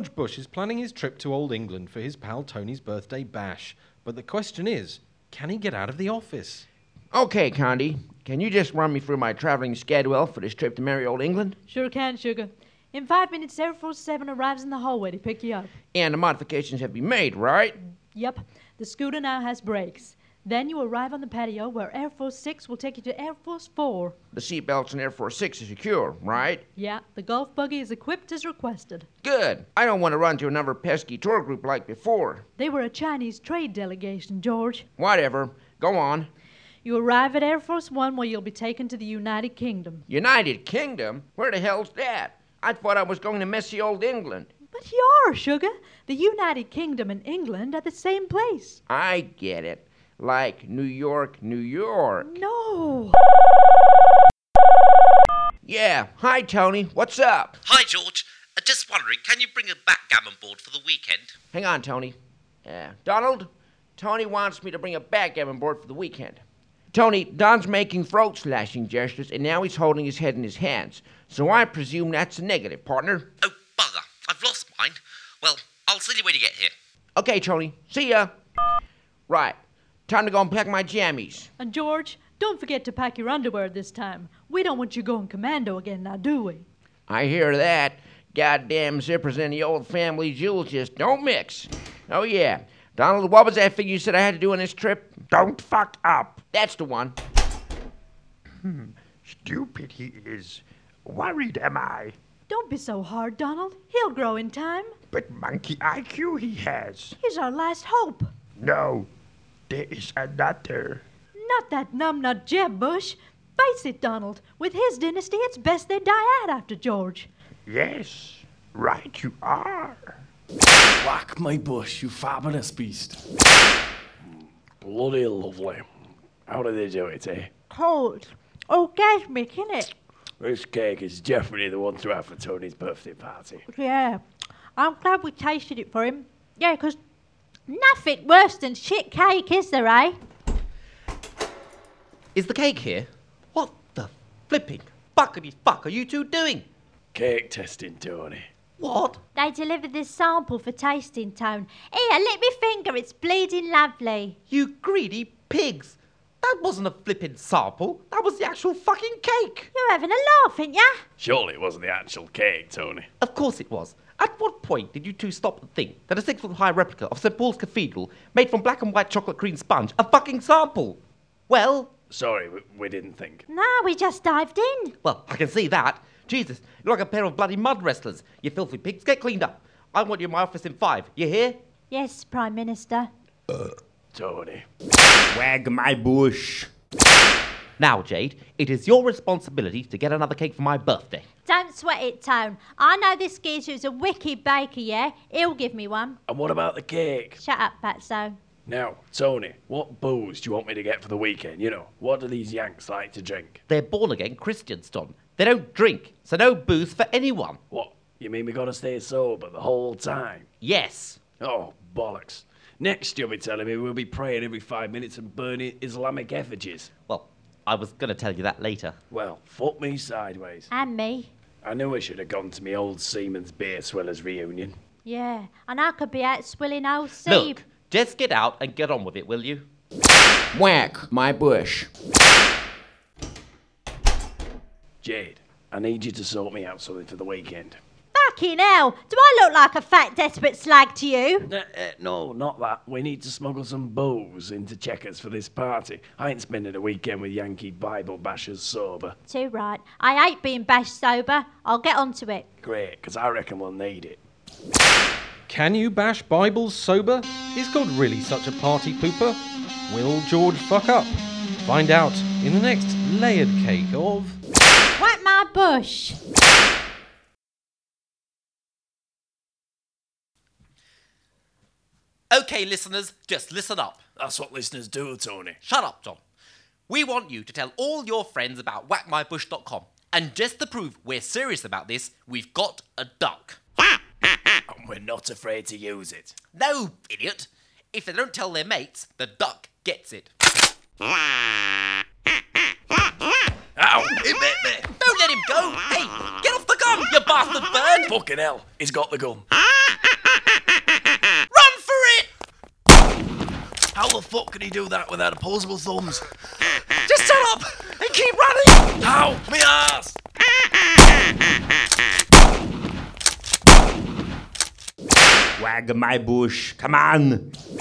George Bush is planning his trip to Old England for his pal Tony's birthday bash. But the question is, can he get out of the office? Okay, Condi, can you just run me through my traveling schedule for this trip to merry Old England? Sure can, sugar. In 5 minutes, Air Force 7 arrives in the hallway to pick you up. And the modifications have been made, right? Yep, the scooter now has brakes. Then you arrive on the patio where Air Force 6 will take you to Air Force 4. The seatbelts in Air Force 6 are secure, right? Yeah, the golf buggy is equipped as requested. Good. I don't want to run to another pesky tour group like before. They were a Chinese trade delegation, George. Whatever. Go on. You arrive at Air Force 1 where you'll be taken to the United Kingdom. United Kingdom? Where the hell's that? I thought I was going to messy Old England. But you are, sugar. The United Kingdom and England are the same place. I get it. Like New York, New York. No. Yeah. Hi, Tony. What's up? Hi, George. Just wondering, can you bring a backgammon board for the weekend? Hang on, Tony. Donald, Tony wants me to bring a backgammon board for the weekend. Tony, Don's making throat-slashing gestures, and now he's holding his head in his hands. So I presume that's a negative, partner. Oh, bugger. I've lost mine. Well, I'll see you when you get here. Okay, Tony. See ya. Right. Time to go and pack my jammies. And George, don't forget to pack your underwear this time. We don't want you going commando again, now do we? I hear that. Goddamn zippers and the old family jewels just don't mix. Oh, yeah. Donald, what was that thing you said I had to do on this trip? Don't fuck up. That's the one. Stupid he is. Worried am I. Don't be so hard, Donald. He'll grow in time. But monkey IQ he has. He's our last hope. No, there is another. Not that numbnut Jeb Bush. Face it, Donald. With his dynasty, it's best they die out after George. Yes, right you are. Whack my bush, you fabulous beast. Bloody lovely. How do they do it, eh? Cold. Orgasmic, innit? This cake is definitely the one to have for Tony's birthday party. Yeah. I'm glad we tasted it for him. Yeah, 'cause nothing worse than shit cake, is there, eh? Is the cake here? What the flipping fuckity fuck are you two doing? Cake testing, Tony. What? They delivered this sample for tasting, Tone. Here, lick me finger, it's bleeding lovely. You greedy pigs. That wasn't a flipping sample. That was the actual fucking cake. You're having a laugh, ain't ya? Surely it wasn't the actual cake, Tony. Of course it was. At what point did you two stop to think that a 6-foot-high replica of St. Paul's Cathedral, made from black and white chocolate cream sponge, a fucking sample? Well... Sorry, we didn't think. No, we just dived in. Well, I can see that. Jesus, you're like a pair of bloody mud wrestlers. You filthy pigs, get cleaned up. I want you in my office in 5. You hear? Yes, Prime Minister. Tony. Wag my bush. Now, Jade, it is your responsibility to get another cake for my birthday. Don't sweat it, Tone. I know this geezer's a wicked baker, yeah? He'll give me one. And what about the cake? Shut up, Fatso. Now, Tony, what booze do you want me to get for the weekend? You know, what do these Yanks like to drink? They're born-again Christians, Don. They don't drink, so no booze for anyone. What? You mean we gotta stay sober the whole time? Yes. Oh, bollocks. Next you'll be telling me we'll be praying every 5 minutes and burning Islamic effigies. Well, I was going to tell you that later. Well, fuck me sideways. And me. I knew I should have gone to me old Seaman's Beer Swellers reunion. Yeah, and I could be out swilling old Seab. Look, just get out and get on with it, will you? Whack my bush. Jade, I need you to sort me out something for the weekend. Fucking hell! Do I look like a fat, desperate slag to you? No, not that. We need to smuggle some booze into Checkers for this party. I ain't spending a weekend with Yankee Bible bashers sober. Too right. I hate being bashed sober. I'll get onto it. Great, 'cause I reckon we'll need it. Can you bash Bibles sober? Is God really such a party pooper? Will George fuck up? Find out in the next layered cake of... Whack my bush! Okay, listeners, just listen up. That's what listeners do, Tony. Shut up, John. We want you to tell all your friends about whackmybush.com. And just to prove we're serious about this, we've got a duck. And we're not afraid to use it. No, idiot. If they don't tell their mates, the duck gets it. Ow! It bit me! Don't let him go! Hey, get off the gun, you bastard bird! Fucking hell, he's got the gun. How the fuck can he do that without opposable thumbs? Just shut up and keep running! Ow, me ass! Wag my bush. Come on.